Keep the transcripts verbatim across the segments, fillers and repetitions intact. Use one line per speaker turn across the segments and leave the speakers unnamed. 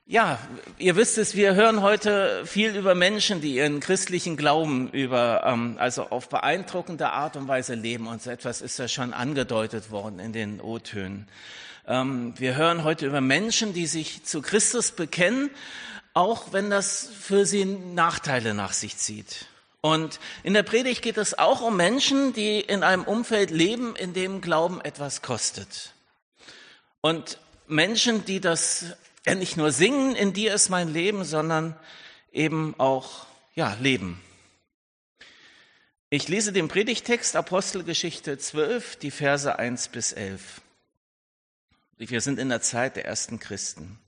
Ja, ihr wisst es, wir hören heute viel über Menschen, die ihren christlichen Glauben über, ähm, also auf beeindruckende Art und Weise leben. Und so etwas ist ja schon angedeutet worden in den O-Tönen. Ähm, wir hören heute über Menschen, die sich zu Christus bekennen, auch wenn das für sie Nachteile nach sich zieht. Und in der Predigt geht es auch um Menschen, die in einem Umfeld leben, in dem Glauben etwas kostet. Und Menschen, die das ja nicht nur singen, in dir ist mein Leben, sondern eben auch ja leben. Ich lese den Predigtext Apostelgeschichte zwölf, die Verse eins bis elf. Wir sind in der Zeit der ersten Christen.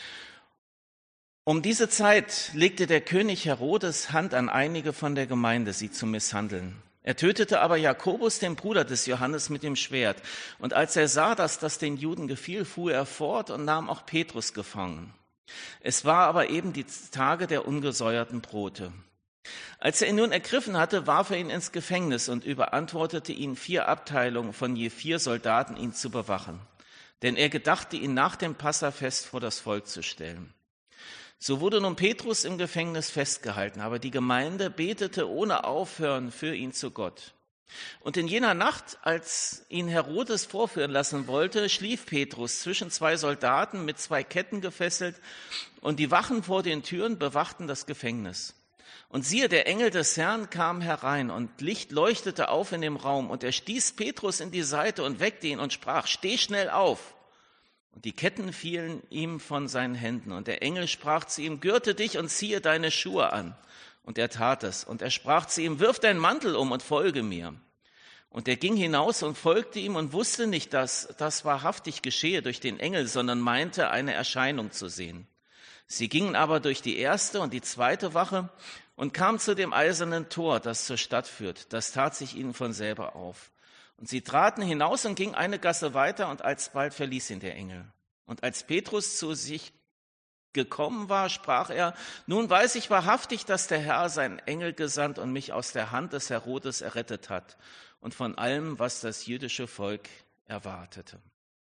Um diese Zeit legte der König Herodes Hand an einige von der Gemeinde, sie zu misshandeln. Er tötete aber Jakobus, den Bruder des Johannes, mit dem Schwert. Und als er sah, dass das den Juden gefiel, fuhr er fort und nahm auch Petrus gefangen. Es war aber eben die Tage der ungesäuerten Brote. Als er ihn nun ergriffen hatte, warf er ihn ins Gefängnis und überantwortete ihn vier Abteilungen von je vier Soldaten, ihn zu bewachen. Denn er gedachte, ihn nach dem Passafest vor das Volk zu stellen. So wurde nun Petrus im Gefängnis festgehalten, aber die Gemeinde betete ohne Aufhören für ihn zu Gott. Und in jener Nacht, als ihn Herodes vorführen lassen wollte, schlief Petrus zwischen zwei Soldaten mit zwei Ketten gefesselt, und die Wachen vor den Türen bewachten das Gefängnis. Und siehe, der Engel des Herrn kam herein, und Licht leuchtete auf in dem Raum, und er stieß Petrus in die Seite und weckte ihn und sprach: Steh schnell auf! Und die Ketten fielen ihm von seinen Händen. Und der Engel sprach zu ihm: Gürte dich und ziehe deine Schuhe an. Und er tat es. Und er sprach zu ihm: Wirf deinen Mantel um und folge mir. Und er ging hinaus und folgte ihm und wusste nicht, dass das wahrhaftig geschehe durch den Engel, sondern meinte, eine Erscheinung zu sehen. Sie gingen aber durch die erste und die zweite Wache und kamen zu dem eisernen Tor, das zur Stadt führt. Das tat sich ihnen von selber auf. Und sie traten hinaus und gingen eine Gasse weiter, und alsbald verließ ihn der Engel. Und als Petrus zu sich gekommen war, sprach er: Nun weiß ich wahrhaftig, dass der Herr seinen Engel gesandt und mich aus der Hand des Herodes errettet hat und von allem, was das jüdische Volk erwartete.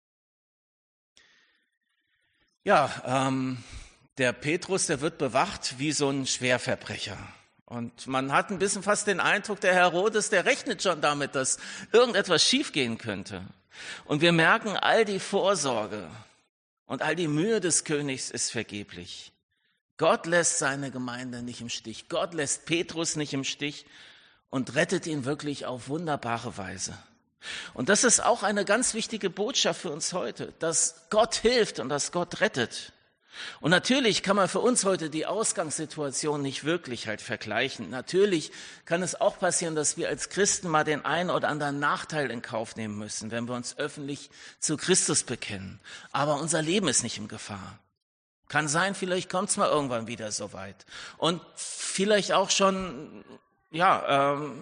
Ja, ähm, der Petrus, der wird bewacht wie so ein Schwerverbrecher. Und man hat ein bisschen fast den Eindruck, der Herodes, der rechnet schon damit, dass irgendetwas schiefgehen könnte. Und wir merken, all die Vorsorge und all die Mühe des Königs ist vergeblich. Gott lässt seine Gemeinde nicht im Stich. Gott lässt Petrus nicht im Stich und rettet ihn wirklich auf wunderbare Weise. Und das ist auch eine ganz wichtige Botschaft für uns heute, dass Gott hilft und dass Gott rettet. Und natürlich kann man für uns heute die Ausgangssituation nicht wirklich halt vergleichen. Natürlich kann es auch passieren, dass wir als Christen mal den einen oder anderen Nachteil in Kauf nehmen müssen, wenn wir uns öffentlich zu Christus bekennen. Aber unser Leben ist nicht in Gefahr. Kann sein, vielleicht kommt es mal irgendwann wieder so weit. Und vielleicht auch schon, ja, ähm,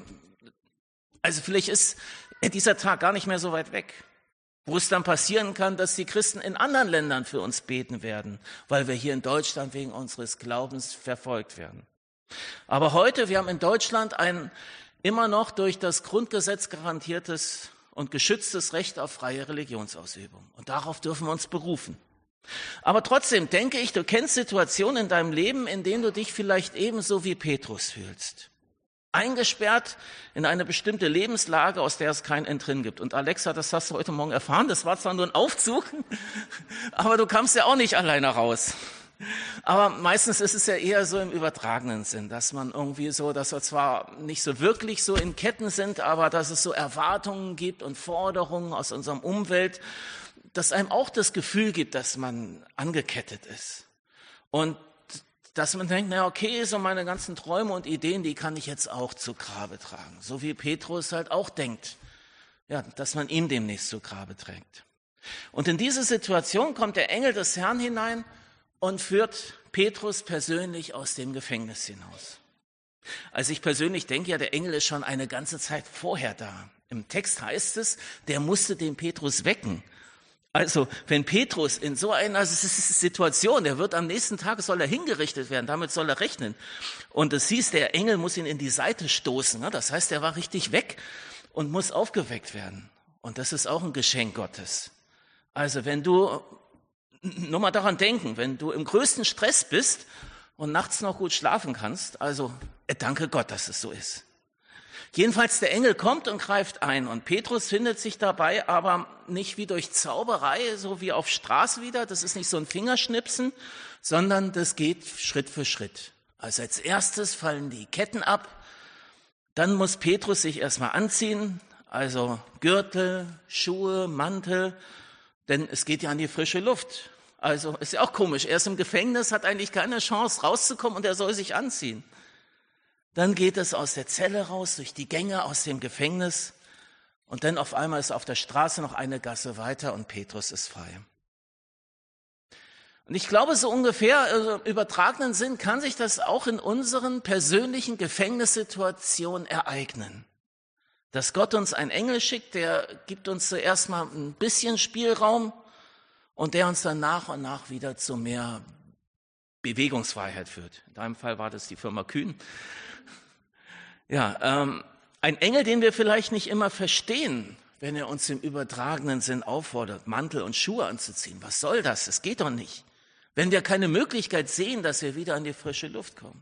also vielleicht ist dieser Tag gar nicht mehr so weit weg, wo es dann passieren kann, dass die Christen in anderen Ländern für uns beten werden, weil wir hier in Deutschland wegen unseres Glaubens verfolgt werden. Aber heute, wir haben in Deutschland ein immer noch durch das Grundgesetz garantiertes und geschütztes Recht auf freie Religionsausübung. Und darauf dürfen wir uns berufen. Aber trotzdem denke ich, du kennst Situationen in deinem Leben, in denen du dich vielleicht ebenso wie Petrus fühlst. Eingesperrt in eine bestimmte Lebenslage, aus der es kein Entrinnen gibt. Und Alexa, das hast du heute Morgen erfahren, das war zwar nur ein Aufzug, aber du kamst ja auch nicht alleine raus. Aber meistens ist es ja eher so im übertragenen Sinn, dass man irgendwie so, dass wir zwar nicht so wirklich so in Ketten sind, aber dass es so Erwartungen gibt und Forderungen aus unserem Umfeld, dass einem auch das Gefühl gibt, dass man angekettet ist. Und dass man denkt, na okay, so meine ganzen Träume und Ideen, die kann ich jetzt auch zu Grabe tragen. So wie Petrus halt auch denkt, ja, dass man ihn demnächst zu Grabe trägt. Und in diese Situation kommt der Engel des Herrn hinein und führt Petrus persönlich aus dem Gefängnis hinaus. Also ich persönlich denke ja, der Engel ist schon eine ganze Zeit vorher da. Im Text heißt es, der musste den Petrus wecken. Also, wenn Petrus in so einer Situation, der wird am nächsten Tag, soll er hingerichtet werden, damit soll er rechnen. Und es hieß, der Engel muss ihn in die Seite stoßen. Das heißt, er war richtig weg und muss aufgeweckt werden. Und das ist auch ein Geschenk Gottes. Also, wenn du nur mal daran denken, wenn du im größten Stress bist und nachts noch gut schlafen kannst, also äh, danke Gott, dass es so ist. Jedenfalls der Engel kommt und greift ein und Petrus findet sich dabei aber nicht wie durch Zauberei, so wie auf Straße wieder, das ist nicht so ein Fingerschnipsen, sondern das geht Schritt für Schritt. Also als erstes fallen die Ketten ab, dann muss Petrus sich erstmal anziehen, also Gürtel, Schuhe, Mantel, denn es geht ja an die frische Luft. Also ist ja auch komisch, er ist im Gefängnis, hat eigentlich keine Chance rauszukommen und er soll sich anziehen. Dann geht es aus der Zelle raus, durch die Gänge aus dem Gefängnis und dann auf einmal ist auf der Straße noch eine Gasse weiter und Petrus ist frei. Und ich glaube, so ungefähr also im übertragenen Sinn kann sich das auch in unseren persönlichen Gefängnissituationen ereignen. Dass Gott uns einen Engel schickt, der gibt uns zuerst mal ein bisschen Spielraum und der uns dann nach und nach wieder zu mehr Bewegungsfreiheit führt. In deinem Fall war das die Firma Kühn. Ja, ähm, ein Engel, den wir vielleicht nicht immer verstehen, wenn er uns im übertragenen Sinn auffordert, Mantel und Schuhe anzuziehen. Was soll das? Das geht doch nicht. Wenn wir keine Möglichkeit sehen, dass wir wieder an die frische Luft kommen.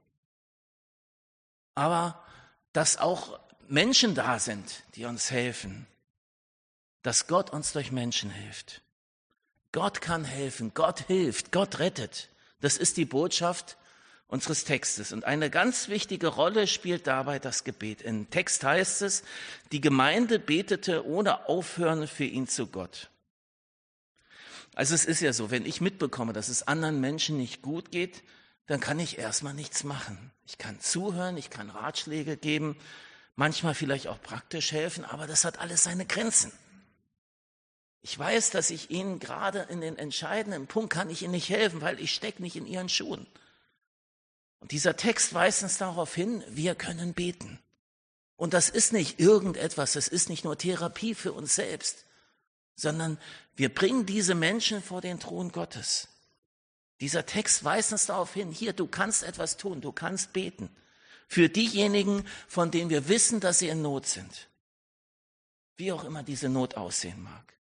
Aber dass auch Menschen da sind, die uns helfen. Dass Gott uns durch Menschen hilft. Gott kann helfen, Gott hilft, Gott rettet. Das ist die Botschaft unseres Textes. Und eine ganz wichtige Rolle spielt dabei das Gebet. Im Text heißt es, die Gemeinde betete ohne Aufhören für ihn zu Gott. Also es ist ja so, wenn ich mitbekomme, dass es anderen Menschen nicht gut geht, dann kann ich erstmal nichts machen. Ich kann zuhören, ich kann Ratschläge geben, manchmal vielleicht auch praktisch helfen, aber das hat alles seine Grenzen. Ich weiß, dass ich Ihnen gerade in den entscheidenden Punkt kann ich Ihnen nicht helfen, weil ich stecke nicht in Ihren Schuhen. Und dieser Text weist uns darauf hin, wir können beten. Und das ist nicht irgendetwas, das ist nicht nur Therapie für uns selbst, sondern wir bringen diese Menschen vor den Thron Gottes. Dieser Text weist uns darauf hin, hier, du kannst etwas tun, du kannst beten. Für diejenigen, von denen wir wissen, dass sie in Not sind. Wie auch immer diese Not aussehen mag.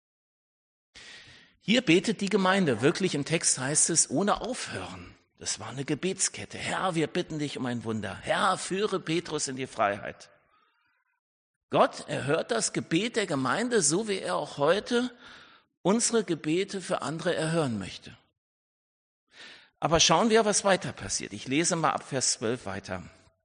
Hier betet die Gemeinde, wirklich im Text heißt es, ohne Aufhören. Das war eine Gebetskette. Herr, wir bitten dich um ein Wunder. Herr, führe Petrus in die Freiheit. Gott erhört das Gebet der Gemeinde, so wie er auch heute unsere Gebete für andere erhören möchte. Aber schauen wir, was weiter passiert. Ich lese mal ab Vers zwölf weiter.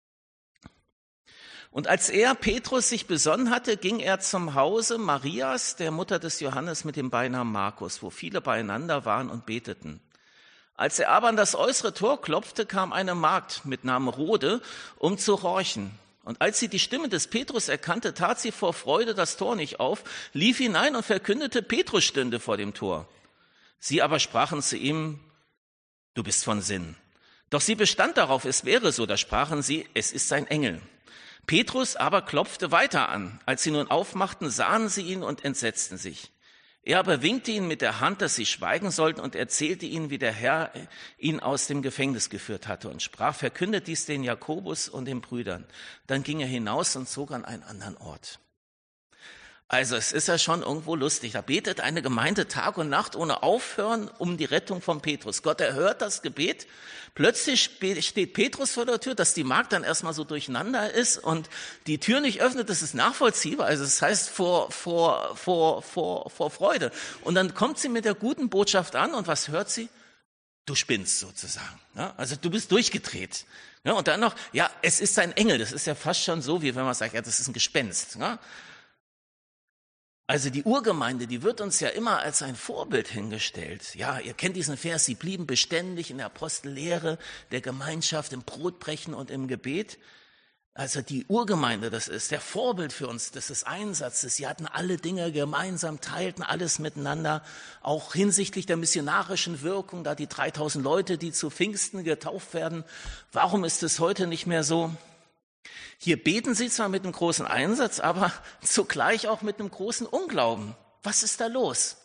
Und als er, Petrus, sich besonnen hatte, ging er zum Hause Marias, der Mutter des Johannes mit dem Beinamen Markus, wo viele beieinander waren und beteten. Als er aber an das äußere Tor klopfte, kam eine Magd mit Namen Rode, um zu horchen. Und als sie die Stimme des Petrus erkannte, tat sie vor Freude das Tor nicht auf, lief hinein und verkündete, Petrus stünde vor dem Tor. Sie aber sprachen zu ihm, du bist von Sinn. Doch sie bestand darauf, es wäre so, da sprachen sie, es ist ein Engel. Petrus aber klopfte weiter an. Als sie nun aufmachten, sahen sie ihn und entsetzten sich. Er aber winkte ihnen mit der Hand, dass sie schweigen sollten und erzählte ihnen, wie der Herr ihn aus dem Gefängnis geführt hatte und sprach, verkündet dies den Jakobus und den Brüdern. Dann ging er hinaus und zog an einen anderen Ort. Also es ist ja schon irgendwo lustig. Da betet eine Gemeinde Tag und Nacht ohne Aufhören um die Rettung von Petrus. Gott erhört das Gebet. Plötzlich steht Petrus vor der Tür, dass die Magd dann erstmal so durcheinander ist und die Tür nicht öffnet. Das ist nachvollziehbar. Also das heißt vor, vor, vor, vor, vor Freude. Und dann kommt sie mit der guten Botschaft an und was hört sie? Du spinnst sozusagen. Ja, also du bist durchgedreht. Ja, und dann noch, ja, es ist ein Engel. Das ist ja fast schon so, wie wenn man sagt, ja, das ist ein Gespenst. Ja. Also die Urgemeinde, die wird uns ja immer als ein Vorbild hingestellt. Ja, ihr kennt diesen Vers, sie blieben beständig in der Apostellehre, der Gemeinschaft, im Brotbrechen und im Gebet. Also die Urgemeinde, das ist der Vorbild für uns, das ist Einsatzes. Sie hatten alle Dinge gemeinsam, teilten alles miteinander, auch hinsichtlich der missionarischen Wirkung, da die dreitausend Leute, die zu Pfingsten getauft werden. Warum ist es heute nicht mehr so? Hier beten sie zwar mit einem großen Einsatz, aber zugleich auch mit einem großen Unglauben. Was ist da los?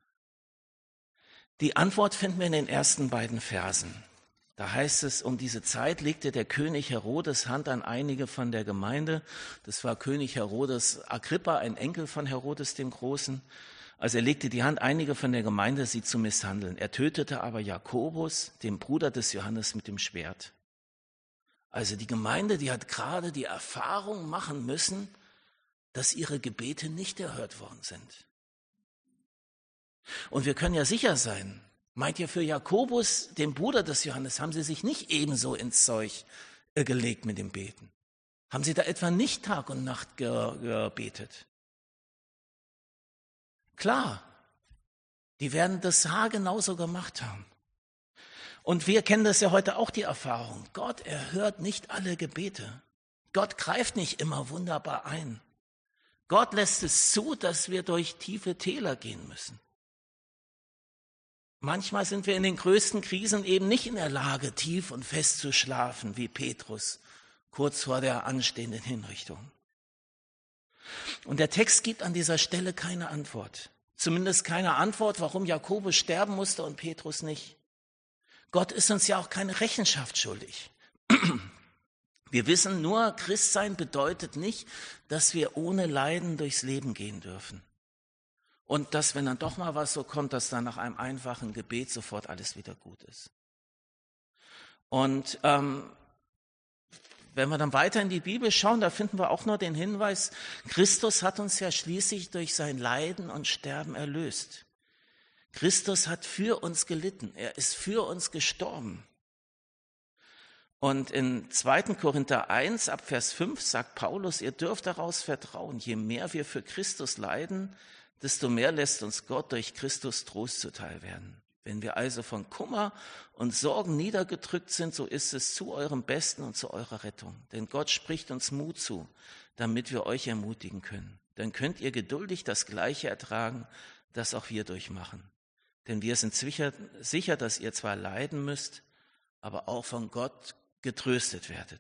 Die Antwort finden wir in den ersten beiden Versen. Da heißt es, um diese Zeit legte der König Herodes Hand an einige von der Gemeinde. Das war König Herodes Agrippa, ein Enkel von Herodes dem Großen. Also er legte die Hand einiger von der Gemeinde, sie zu misshandeln. Er tötete aber Jakobus, den Bruder des Johannes, mit dem Schwert. Also die Gemeinde, die hat gerade die Erfahrung machen müssen, dass ihre Gebete nicht erhört worden sind. Und wir können ja sicher sein, meint ihr, für Jakobus, den Bruder des Johannes, haben sie sich nicht ebenso ins Zeug gelegt mit dem Beten? Haben sie da etwa nicht Tag und Nacht gebetet? Klar, die werden das haargenauso gemacht haben. Und wir kennen das ja heute auch, die Erfahrung. Gott erhört nicht alle Gebete. Gott greift nicht immer wunderbar ein. Gott lässt es zu, dass wir durch tiefe Täler gehen müssen. Manchmal sind wir in den größten Krisen eben nicht in der Lage, tief und fest zu schlafen, wie Petrus, kurz vor der anstehenden Hinrichtung. Und der Text gibt an dieser Stelle keine Antwort. Zumindest keine Antwort, warum Jakobus sterben musste und Petrus nicht. Gott ist uns ja auch keine Rechenschaft schuldig. Wir wissen nur, Christsein bedeutet nicht, dass wir ohne Leiden durchs Leben gehen dürfen. Und dass, wenn dann doch mal was so kommt, dass dann nach einem einfachen Gebet sofort alles wieder gut ist. Und ähm, wenn wir dann weiter in die Bibel schauen, da finden wir auch noch den Hinweis, Christus hat uns ja schließlich durch sein Leiden und Sterben erlöst. Christus hat für uns gelitten, er ist für uns gestorben. Und in zweiten Korinther eins ab Vers fünf sagt Paulus, ihr dürft daraus vertrauen, je mehr wir für Christus leiden, desto mehr lässt uns Gott durch Christus Trost zuteil werden. Wenn wir also von Kummer und Sorgen niedergedrückt sind, so ist es zu eurem Besten und zu eurer Rettung. Denn Gott spricht uns Mut zu, damit wir euch ermutigen können. Dann könnt ihr geduldig das Gleiche ertragen, das auch wir durchmachen. Denn wir sind sicher, sicher, dass ihr zwar leiden müsst, aber auch von Gott getröstet werdet.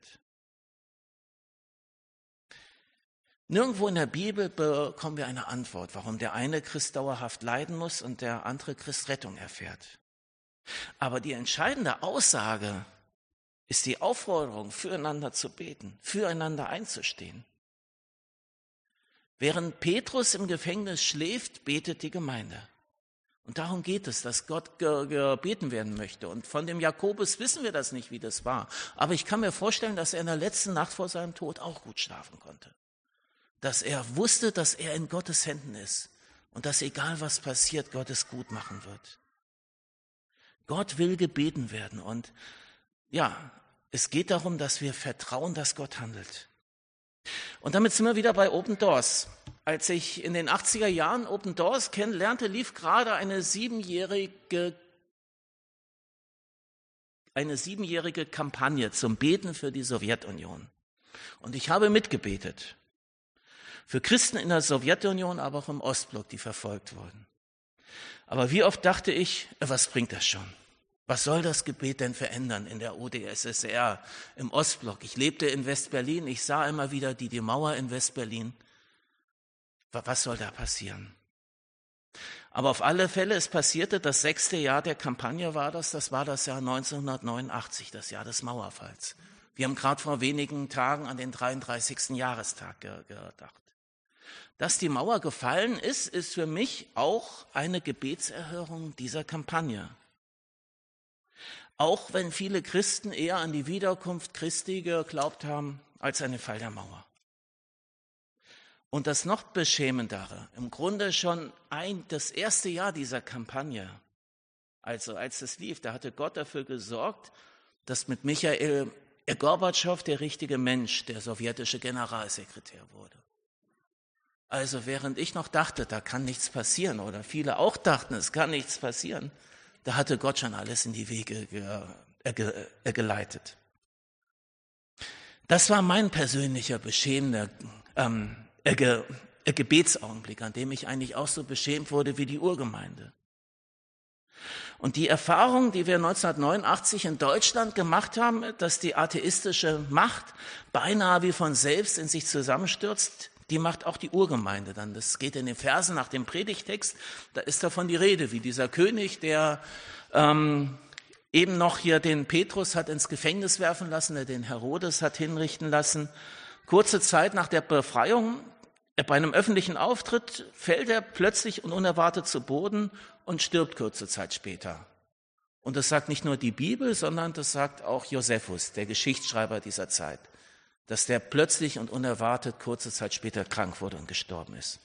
Nirgendwo in der Bibel bekommen wir eine Antwort, warum der eine Christ dauerhaft leiden muss und der andere Christ Rettung erfährt. Aber die entscheidende Aussage ist die Aufforderung, füreinander zu beten, füreinander einzustehen. Während Petrus im Gefängnis schläft, betet die Gemeinde. Und darum geht es, dass Gott gebeten werden möchte. Und von dem Jakobus wissen wir das nicht, wie das war. Aber ich kann mir vorstellen, dass er in der letzten Nacht vor seinem Tod auch gut schlafen konnte. Dass er wusste, dass er in Gottes Händen ist und dass egal was passiert, Gott es gut machen wird. Gott will gebeten werden und ja, es geht darum, dass wir vertrauen, dass Gott handelt. Und damit sind wir wieder bei Open Doors. Als ich in den achtziger Jahren Open Doors kennenlernte, lief gerade eine siebenjährige, eine siebenjährige Kampagne zum Beten für die Sowjetunion. Und ich habe mitgebetet. Für Christen in der Sowjetunion, aber auch im Ostblock, die verfolgt wurden. Aber wie oft dachte ich, was bringt das schon? Was soll das Gebet denn verändern in der U d S S R, im Ostblock? Ich lebte in Westberlin, ich sah immer wieder die, die Mauer in Westberlin. Was soll da passieren? Aber auf alle Fälle, es passierte, das sechste Jahr der Kampagne war das, das war das Jahr neunzehnhundertneunundachtzig, das Jahr des Mauerfalls. Wir haben gerade vor wenigen Tagen an den dreiunddreißigsten Jahrestag gedacht. Dass die Mauer gefallen ist, ist für mich auch eine Gebetserhörung dieser Kampagne. Auch wenn viele Christen eher an die Wiederkunft Christi geglaubt haben, als an den Fall der Mauer. Und das noch beschämendere, im Grunde schon ein, das erste Jahr dieser Kampagne, also als es lief, da hatte Gott dafür gesorgt, dass mit Michail Gorbatschow der richtige Mensch, der sowjetische Generalsekretär wurde. Also während ich noch dachte, da kann nichts passieren, oder viele auch dachten, es kann nichts passieren, da hatte Gott schon alles in die Wege ge, äh, ge, äh, geleitet. Das war mein persönlicher beschämender ähm, äh, ge, äh, Gebetsaugenblick, an dem ich eigentlich auch so beschämt wurde wie die Urgemeinde. Und die Erfahrung, die wir neunzehnhundertneunundachtzig in Deutschland gemacht haben, dass die atheistische Macht beinahe wie von selbst in sich zusammenstürzt, die macht auch die Urgemeinde dann. Das geht in den Versen nach dem Predigtext, da ist davon die Rede, wie dieser König, der ähm, eben noch hier den Petrus hat ins Gefängnis werfen lassen, der den Herodes hat hinrichten lassen. Kurze Zeit nach der Befreiung Bei einem öffentlichen Auftritt fällt er plötzlich und unerwartet zu Boden und stirbt kurze Zeit später. Und das sagt nicht nur die Bibel, sondern das sagt auch Josephus, der Geschichtsschreiber dieser Zeit, dass der plötzlich und unerwartet kurze Zeit später krank wurde und gestorben ist.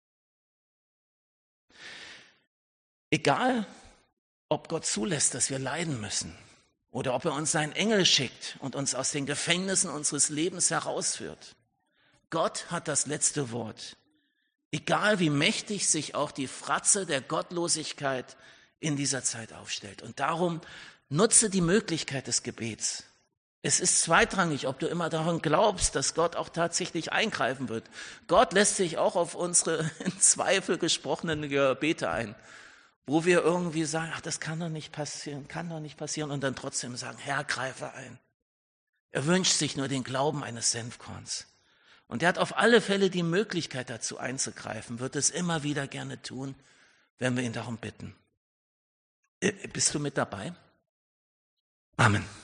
Egal, ob Gott zulässt, dass wir leiden müssen oder ob er uns seinen Engel schickt und uns aus den Gefängnissen unseres Lebens herausführt. Gott hat das letzte Wort. Egal wie mächtig sich auch die Fratze der Gottlosigkeit in dieser Zeit aufstellt. Und darum nutze die Möglichkeit des Gebets. Es ist zweitrangig, ob du immer daran glaubst, dass Gott auch tatsächlich eingreifen wird. Gott lässt sich auch auf unsere in Zweifel gesprochenen Gebete ein, wo wir irgendwie sagen, ach, das kann doch nicht passieren, kann doch nicht passieren, und dann trotzdem sagen, Herr, greife ein. Er wünscht sich nur den Glauben eines Senfkorns. Und er hat auf alle Fälle die Möglichkeit dazu einzugreifen, wird es immer wieder gerne tun, wenn wir ihn darum bitten. Bist du mit dabei? Amen.